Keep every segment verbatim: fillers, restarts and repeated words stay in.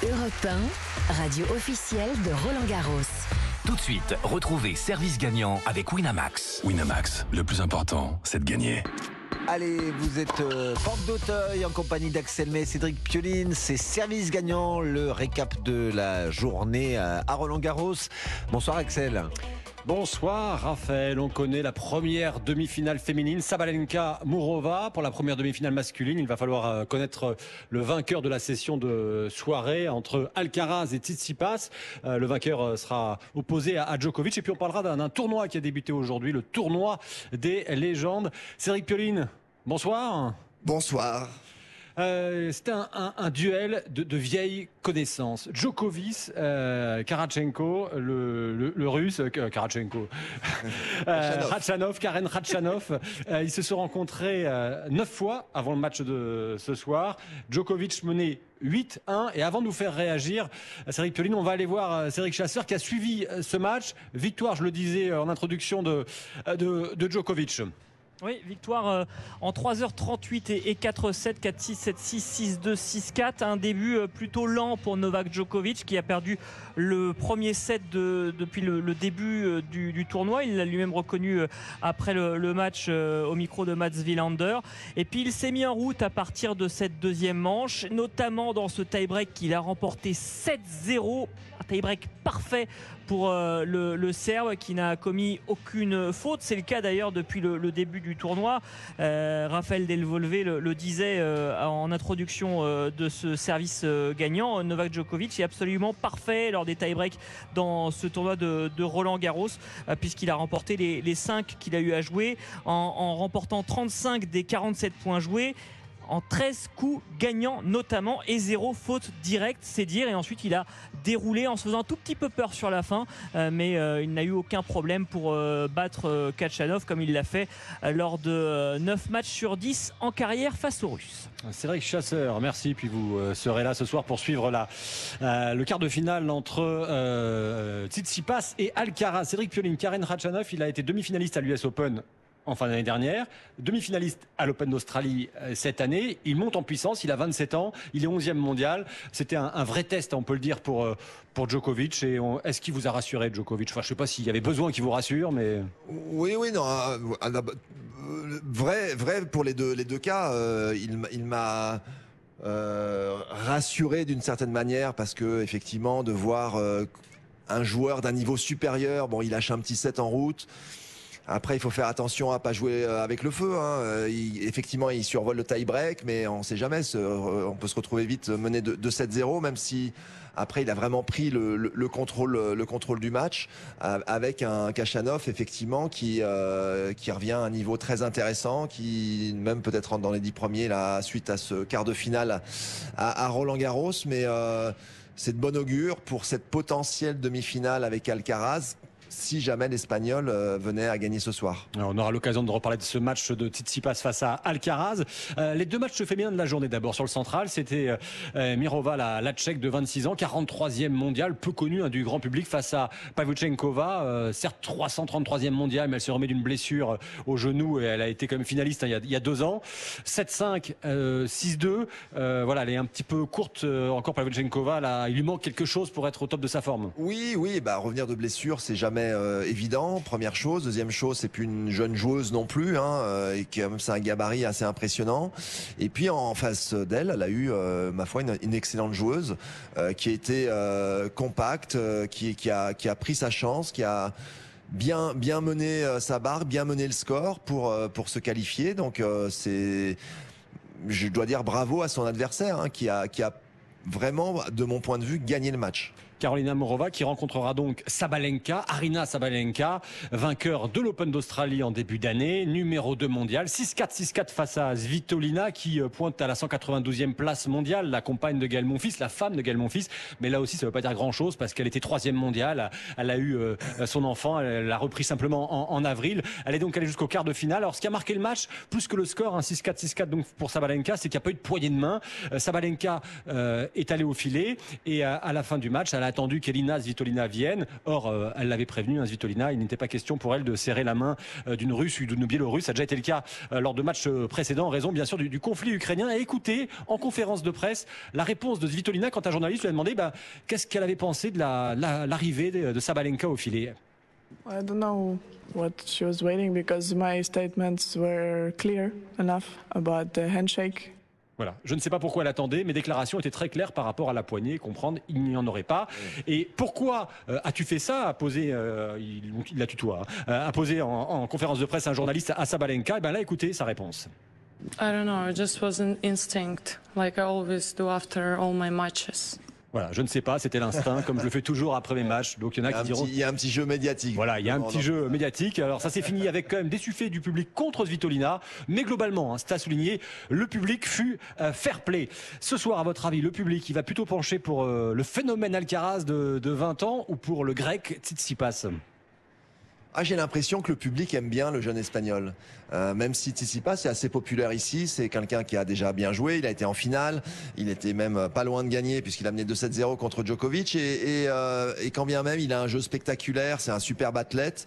Europe un, radio officielle de Roland Garros. Tout de suite, retrouvez Service Gagnant avec Winamax. Winamax, le plus important, c'est de gagner. Allez, vous êtes euh, porte d'Auteuil en compagnie d'Axel May et Cédric Pioline. C'est Service Gagnant, le récap de la journée à Roland Garros. Bonsoir Axel. Bonsoir Raphaël, on connaît la première demi-finale féminine, Sabalenka-Mourova. Pour la première demi-finale masculine, il va falloir connaître le vainqueur de la session de soirée entre Alcaraz et Tsitsipas. Le vainqueur sera opposé à Djokovic. Et puis on parlera d'un tournoi qui a débuté aujourd'hui, le tournoi des légendes. Cédric Pioline, bonsoir. Bonsoir. Euh, C'était un, un, un duel de, de vieilles connaissances. Djokovic, euh, Karachenko, le, le, le russe, euh, Karachenko, euh, Khachanov, Karen Khachanov, euh, ils se sont rencontrés euh, neuf fois avant le match de ce soir. Djokovic menait huit un. Et avant de nous faire réagir, Cédric Pioline, on va aller voir euh, Cédric Chasseur qui a suivi euh, ce match. Victoire, je le disais euh, en introduction, de, de, de Djokovic. Oui, victoire euh, en trois heures trente-huit et, et quatre sept, quatre six, sept six, six deux, six quatre. Un début euh, plutôt lent pour Novak Djokovic qui a perdu le premier set de, depuis le, le début euh, du, du tournoi. Il l'a lui-même reconnu euh, après le, le match euh, au micro de Mats Wilander. Et puis il s'est mis en route à partir de cette deuxième manche, notamment dans ce tie-break qu'il a remporté sept zéro. Un tie-break parfait pour euh, le, le Serbe qui n'a commis aucune faute. C'est le cas d'ailleurs depuis le, le début du tournoi. Euh, Raphaël Delvolvé le, le disait euh, en introduction euh, de ce service euh, gagnant. Novak Djokovic est absolument parfait lors des tie-breaks dans ce tournoi de, de Roland Garros euh, puisqu'il a remporté les, les cinq qu'il a eu à jouer en, en remportant trente-cinq des quarante-sept points joués en treize coups gagnants notamment et zéro faute directe, c'est dire. Et ensuite il a déroulé en se faisant un tout petit peu peur sur la fin, euh, mais euh, il n'a eu aucun problème pour euh, battre euh, Khachanov comme il l'a fait euh, lors de euh, neuf matchs sur dix en carrière face aux Russes. Cédric Chasseur, merci. Puis vous euh, serez là ce soir pour suivre la, euh, le quart de finale entre euh, Tsitsipas et Alcaraz. Cédric Pioline, Karen Khachanov, il a été demi-finaliste à l'U S Open en fin d'année dernière, demi-finaliste à l'Open d'Australie cette année. Il monte en puissance, il a vingt-sept ans, il est onzième mondial. C'était un, un vrai test, on peut le dire, pour, pour Djokovic. Et on, est-ce qu'il vous a rassuré, Djokovic? Enfin, je ne sais pas s'il y avait besoin qu'il vous rassure, mais... Oui, oui, non. Euh, vrai, vrai pour les deux, les deux cas. Euh, il, il m'a... Euh, rassuré d'une certaine manière parce que effectivement de voir euh, un joueur d'un niveau supérieur, bon, il lâche un petit set en route. Après, il faut faire attention à pas jouer avec le feu. Hein. Il, effectivement, il survole le tie-break, mais on ne sait jamais. Ce, on peut se retrouver vite mené de, de sept zéro, même si après, il a vraiment pris le, le, le contrôle, le contrôle du match avec un Khachanov, effectivement, qui euh, qui revient à un niveau très intéressant, qui même peut-être rentre dans les dix premiers là suite à ce quart de finale à, à Roland Garros, mais euh, c'est de bon augure pour cette potentielle demi-finale avec Alcaraz, si jamais l'Espagnol euh, venait à gagner ce soir. Alors, on aura l'occasion de reparler de ce match de Tsitsipas face à Alcaraz. Euh, les deux matchs féminins de la journée, d'abord sur le central, c'était euh, Mirova, la, la Tchèque de vingt-six ans, quarante-troisième mondiale, peu connue hein, du grand public, face à Pavlyuchenkova, euh, certes trois cent trente-troisième mondiale, mais elle se remet d'une blessure au genou et elle a été quand même finaliste hein, il, y a, il y a deux ans. sept cinq, euh, six deux, euh, voilà, elle est un petit peu courte euh, encore Pavlyuchenkova, là, il lui manque quelque chose pour être au top de sa forme. Oui, oui, bah revenir de blessure, c'est jamais Euh, évident, première chose. Deuxième chose, c'est plus une jeune joueuse non plus, hein, euh, et qui a même c'est un gabarit assez impressionnant. Et puis en face d'elle, elle a eu, euh, ma foi, une, une excellente joueuse euh, qui a été euh, compacte, euh, qui, qui a qui a pris sa chance, qui a bien bien mené euh, sa barre, bien mené le score pour euh, pour se qualifier. Donc euh, c'est, je dois dire bravo à son adversaire, hein, qui a qui a vraiment, de mon point de vue, gagné le match. Karolina Morova qui rencontrera donc Sabalenka, Aryna Sabalenka, vainqueur de l'Open d'Australie en début d'année, numéro deux mondial, six quatre, six quatre face à Svitolina qui pointe à la cent quatre-vingt-douzième place mondiale, la compagne de Gaël Monfils, la femme de Gaël Monfils, mais là aussi ça ne veut pas dire grand chose parce qu'elle était troisième mondiale, elle a eu euh, son enfant, elle l'a repris simplement en, en avril, elle est donc allée jusqu'au quart de finale. Alors ce qui a marqué le match, plus que le score, hein, six quatre, six quatre donc pour Sabalenka, c'est qu'il n'y a pas eu de poignée de main. euh, Sabalenka euh, est allée au filet et à, à la fin du match, elle a attendu qu'Elina Svitolina vienne. Or, euh, elle l'avait prévenu, hein, Svitolina, il n'était pas question pour elle de serrer la main euh, d'une Russe ou d'une Biélorusse. Ça a déjà été le cas euh, lors de matchs précédents en raison bien sûr du, du conflit ukrainien. Et écoutez, en conférence de presse, la réponse de Svitolina quand un journaliste lui a demandé bah, qu'est-ce qu'elle avait pensé de la, la, l'arrivée de, de Sabalenka au filet. I don't know what she was waiting because my statements were clear enough about the handshake. Voilà, je ne sais pas pourquoi elle attendait, mes déclarations étaient très claires par rapport à la poignée, comprendre, il n'y en aurait pas. Et pourquoi euh, as-tu fait ça, a posé, euh, il, il la tutoie, hein, euh, a posé en, en conférence de presse un journaliste à Sabalenka, et bien là, écoutez sa réponse. I don't know, it just was an instinct, like I always do after all my matches. Voilà, je ne sais pas, c'était l'instinct, comme je le fais toujours après mes matchs. Donc il y en a, il y a qui diront. Petit, il y a un petit jeu médiatique. Voilà, il y a un petit jeu médiatique. Alors ça s'est fini avec quand même des suffets du public contre Svitolina. Mais globalement, hein, c'est à souligner, le public fut euh, fair play. Ce soir, à votre avis, le public, il va plutôt pencher pour euh, le phénomène Alcaraz de, de vingt ans ou pour le grec Tsitsipas? Ah, j'ai l'impression que le public aime bien le jeune espagnol. Euh, même si Tsitsipas est assez populaire ici, c'est quelqu'un qui a déjà bien joué, il a été en finale, il était même pas loin de gagner puisqu'il a mené deux sept zéro contre Djokovic et, et, euh, et quand bien même il a un jeu spectaculaire, c'est un superbe athlète.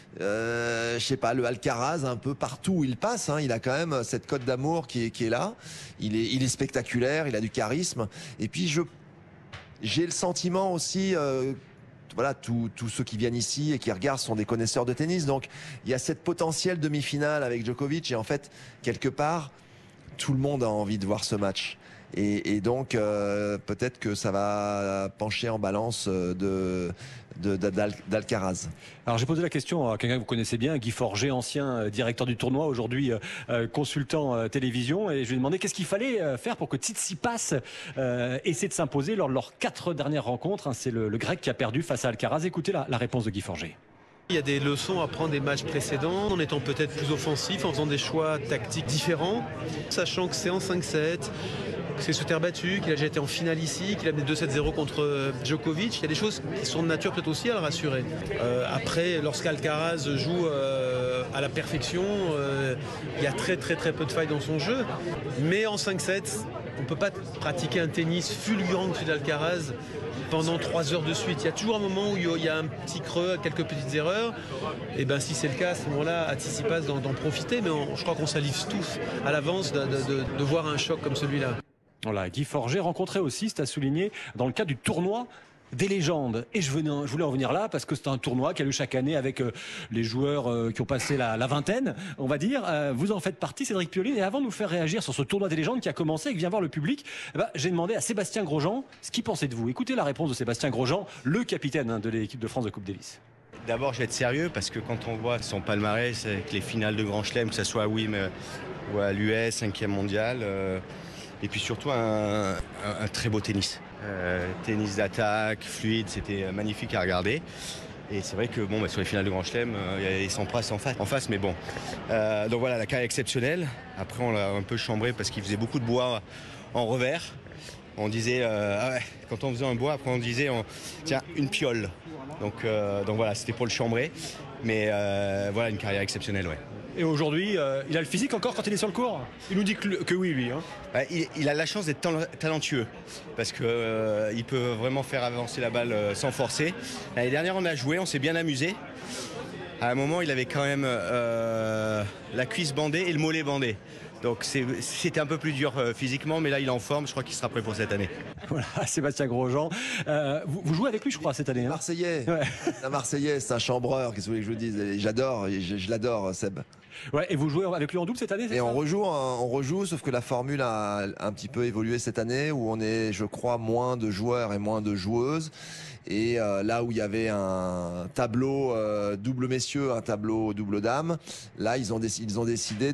Euh, je sais pas, le Alcaraz un peu partout où il passe, hein, il a quand même cette cote d'amour qui est, qui est là. Il est, il est spectaculaire, il a du charisme. Et puis je, j'ai le sentiment aussi. Euh, Voilà, tous ceux qui viennent ici et qui regardent sont des connaisseurs de tennis. Donc, il y a cette potentielle demi-finale avec Djokovic. Et en fait, quelque part, tout le monde a envie de voir ce match. Et, et donc, euh, peut-être que ça va pencher en balance de, de, d'Al, d'Alcaraz. Alors, j'ai posé la question à quelqu'un que vous connaissez bien, Guy Forget, ancien directeur du tournoi, aujourd'hui euh, consultant euh, télévision. Et je lui ai demandé qu'est-ce qu'il fallait euh, faire pour que Tsitsipas euh, essaie de s'imposer lors de leurs quatre dernières rencontres. Hein, c'est le, le Grec qui a perdu face à Alcaraz. Écoutez la, la réponse de Guy Forget. Il y a des leçons à prendre des matchs précédents, en étant peut-être plus offensif, en faisant des choix tactiques différents, sachant que c'est en cinq sept, que c'est sous terre battue, qu'il a déjà été en finale ici, qu'il a mené deux sept zéro contre Djokovic. Il y a des choses qui sont de nature peut-être aussi à le rassurer. Euh, après, lorsqu'Alcaraz joue euh, à la perfection, euh, il y a très très très peu de failles dans son jeu. Mais en cinq sept, on ne peut pas pratiquer un tennis fulgurant de celui d'Alcaraz pendant trois heures de suite. Il y a toujours un moment où il y a un petit creux, quelques petites erreurs. Et ben si c'est le cas, à ce moment-là, à Tsitsipas d'en, d'en profiter. Mais on, je crois qu'on s'alise tous à l'avance de, de, de, de voir un choc comme celui-là. Voilà, Guy Forget rencontré aussi, c'est à souligner, dans le cadre du tournoi des légendes. Et je, venais, je voulais en venir là parce que c'est un tournoi qui a lieu chaque année avec euh, les joueurs euh, qui ont passé la, la vingtaine, on va dire. Euh, vous en faites partie, Cédric Pioline. Et avant de nous faire réagir sur ce tournoi des légendes qui a commencé et qui vient voir le public, eh ben, j'ai demandé à Sébastien Grosjean ce qu'il pensait de vous. Écoutez la réponse de Sébastien Grosjean, le capitaine hein, de l'équipe de France de Coupe Davis. D'abord, je vais être sérieux parce que quand on voit son palmarès avec les finales de Grand Chelem, que ce soit à Wim ou à l'U S, cinquième mondial, euh, et puis surtout un, un, un très beau tennis. Euh, tennis d'attaque, fluide, c'était magnifique à regarder. Et c'est vrai que bon, bah, sur les finales de Grand Chelem, euh, il s'en passe en face, en face, mais bon. Euh, donc voilà, la carrière exceptionnelle. Après, on l'a un peu chambré parce qu'il faisait beaucoup de bois en revers. On disait, euh, ah ouais, quand on faisait un bois, après on disait, on, tiens, une piole. Donc, euh, donc voilà, c'était pour le chambrer. Mais euh, voilà, une carrière exceptionnelle, ouais. Et aujourd'hui, euh, il a le physique encore quand il est sur le court? Il nous dit que, que oui, lui. Hein. Ouais, il, il a la chance d'être talentueux parce qu'il euh, peut vraiment faire avancer la balle euh, sans forcer. L'année dernière, on a joué, on s'est bien amusé. À un moment, il avait quand même euh, la cuisse bandée et le mollet bandé. Donc c'était un peu plus dur euh, physiquement, mais là il est en forme, je crois qu'il sera prêt pour cette année. Voilà, Sébastien Grosjean. Euh, vous, vous jouez avec lui, je crois, cette année. Hein. Marseillais, ouais. Un Marseillais, c'est un chambreur, qu'est-ce que vous voulez que je vous dise? J'adore, je, je l'adore, Seb. Ouais, et vous jouez avec lui en double cette année? Et on rejoue, on rejoue, sauf que la formule a un petit peu évolué cette année, où on est, je crois, moins de joueurs et moins de joueuses. Et euh, là où il y avait un tableau euh, double messieurs, un tableau double dames, là ils ont, déc- ils ont décidé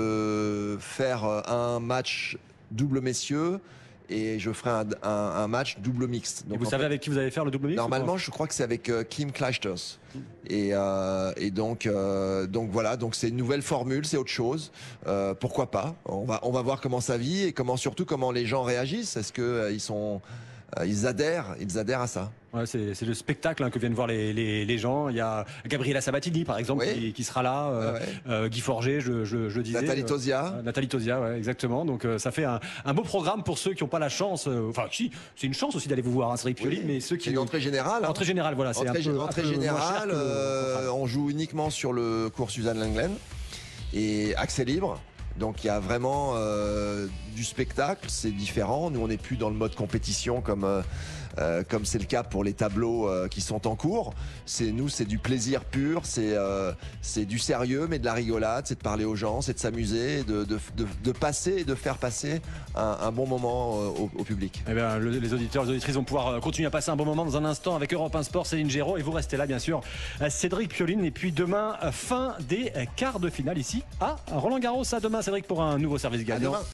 de faire un match double messieurs et je ferai un, un, un match double mixte. Donc, et vous savez fait, avec qui vous allez faire le double mixte? Normalement, je crois que c'est avec euh, Kim Clijsters. Et, euh, et donc, euh, donc voilà, donc c'est une nouvelle formule, c'est autre chose. Euh, pourquoi pas? On va, on va voir comment ça vit et comment surtout comment les gens réagissent. Est-ce que euh, ils sont euh, ils adhèrent, ils adhèrent à ça. Ouais, c'est, c'est le spectacle hein, que viennent voir les, les, les gens. Il y a Gabriela Sabatini, par exemple, oui. qui, qui sera là. Euh, ouais, ouais. Euh, Guy Forget, je, je, je disais. Nathalie Tosia. Euh, Nathalie Tosia, ouais, exactement. Donc euh, ça fait un, un beau programme pour ceux qui n'ont pas la chance. Euh, enfin, si, c'est une chance aussi d'aller vous voir, hein, Cédric Pioline, oui. mais ceux qui. C'est une entrée générale. Hein. Entrée générale, voilà. C'est entrée, un peu, entrée un peu générale. Euh, on joue uniquement sur le cours Suzanne Lenglen et accès libre. Donc il y a vraiment euh, du spectacle, c'est différent. Nous on n'est plus dans le mode compétition comme euh, euh, comme c'est le cas pour les tableaux euh, qui sont en cours. C'est nous c'est du plaisir pur, c'est euh, c'est du sérieux mais de la rigolade, c'est de parler aux gens, c'est de s'amuser, de, de, de, de passer et de faire passer un, un bon moment euh, au, au public. Eh bien, le, les auditeurs, les auditrices vont pouvoir continuer à passer un bon moment dans un instant avec Europe un Sport, Céline Géraud et vous restez là bien sûr, Cédric Pioline. Et puis demain fin des quarts de finale ici à Roland Garros. À demain. Cédric, pour un nouveau service gagnant.